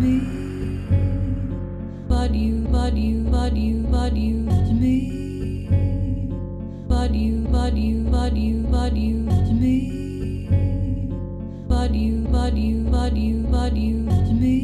me. But you to me. But you to me. But you to me.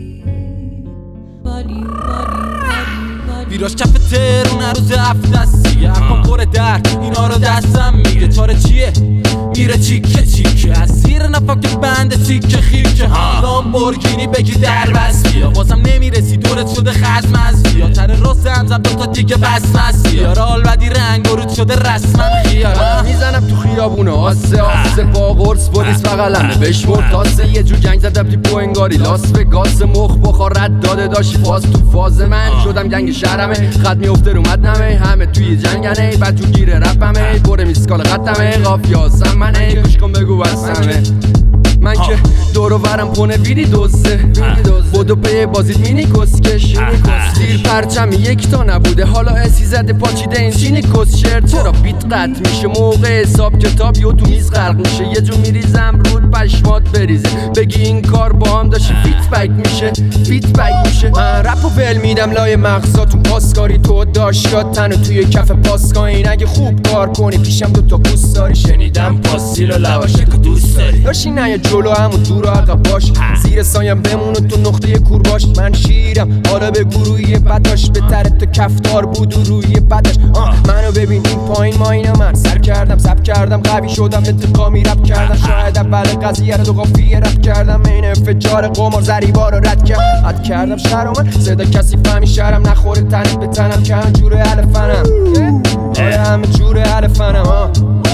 ویراش کف تهرون هر روز هفت دستی حرفم پر درد اینا رو دستم میره چاره چیه میره چیکه چیکه از زیر نفاک بند تیکه خیکه لامبورگینی بگی در بس بیا بازم نمیرسی دورت شده خزم از بیا تر راست همزم دوتا دیگه بس مستی رال بدی رنگ برود شده رسما خیال میزنم تو خیابونه آسه با قرص پلیس بغلمه بشمر تاسه یه جو جنگ زدم دیپو انگاری لاس وگاس مخ بخار رد داده داشتی فاز تو فاز من شدم گنگ شهرمه خط میفته رو مدنمه همه توی جنگنه بعد تو گیره رپمه بره میسکال خطمه قافیاسم منه گوش کن بگو بسمه من که دورو ورم پونه ویری دوزه بودو پی بازید مینی کسکش زیر پرچمی یک تا نبوده حالا اسی زده پاچیده این سینی کس شرط چرا بیت قطع میشه موقع حساب کتاب یو تو میز غرق میشه یه جو میریزم رود پشمات بریزه بگی این کار با هم داشتی فیدبک میشه من رپ و ول میدم لای مغزاتون پاسکاری تو داشت تنو توی کف پاسکاین اگه خوب کار کنی پیشم دوتا پوست داری شنیدم پاسیل و لواشک دوست داری داشتی نه جلو همون دور و عقب باش زیر سایم بمون تو نقطه کور باش من شیرم حالا به گروهی بداش بهتره تو کفتار بود و روی بدش منو ببین این پایین ماینه من سر کردم سب کردم قوی شدم انتقامی رپ کردم شاید اول قضیه رو دو قافیه رد کردم این انفجار قمار زریبا رو رد کردم شهر من صدا کسی فهمی شهرم نخوره تنت به تنم که هم جور الفنم همه جور الفنم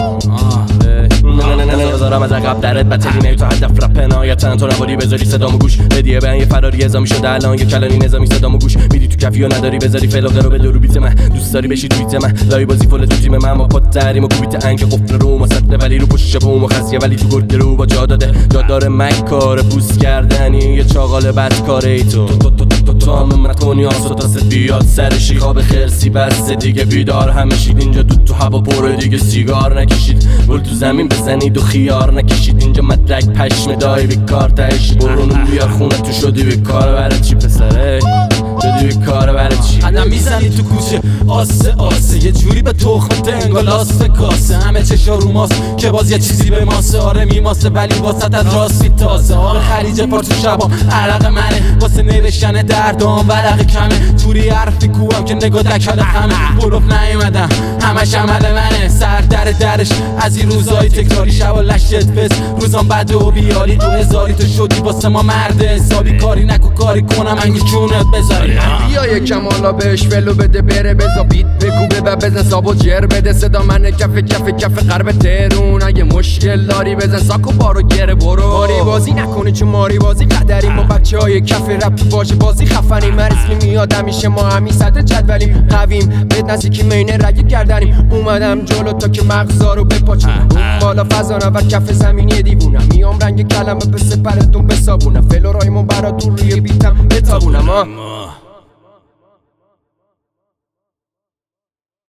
نذارم از عقب درت بترینه تا هدف رپ نهایتن تو نباری بذاری صدامو گوش بدیه به یه فراری ازامی شده الان یه کلانی نظامی صدامو گوش میدی تو کفی و نداری بذاری فلاغه رو بلو رو بیت من دوست داری بشی تویت من لای بازی فول تو تیم من ما پات تحریم و کوبیت انگ قفل رو ما سطح ولی رو پشت بوم و خسیه ولی تو گرد رو با جا داده داره مکار بوس کردنی یه چاغال بدکاره ای تو هم نکنی آسو تا ست بیاد سرشی خواب خرسی بسته دیگه بیدار همشید اینجا تو هوا پره دیگه سیگار نکشید ول تو زمین بزنید و خیار نکشید اینجا مدرک پشم دایی بیکار تهش برونون بیار خونه تو شدی بیکار برای چی پسره شدی بیکار برای چی قدم میزنی تو کوچه آسه یه جوری به تخمت انگار لاست کاسه همه چشا رو ماست که باز یه چیزی به ماسه آره میماسه ولی واسط از راستی تازه آره خلیج پار تو شبام عرق منه واسه نوشتن دردام ورق کمه جوری حرفی کوام که نگاه دکل خمه بروف نیومدم همش عمل منه سر درش از این روزای تکراری شب و لشت فس روزام بد و بیالی تو هزاری تو شدی واسه ما مرد حسابی کاری نکو کاری کنم انگی جونت بذاری بیا یکم حالا بهش ولو بده بره بزا بیت بکوبه و بزن ساب و جر بده صدا من کف غرب تهرون اگه مشکل داری بزن ساکو بارو گره برو ماری بازی نکنی چون ماری بازی قدریم ما بچه های کف رپ تو باشه بازی خفنیم من اسمی میاد همیشه ما همین سطح جدولیم قویم بد نزدیکی مینه رگ گردنیم اومدم جلو تا که مغزا رو بپاچونم اون بالا فضا و کف زمینی دیوونم میام رنگ کلمه به سپرتون بسابونم فلو رایمون براتون روی بیتم بتابونم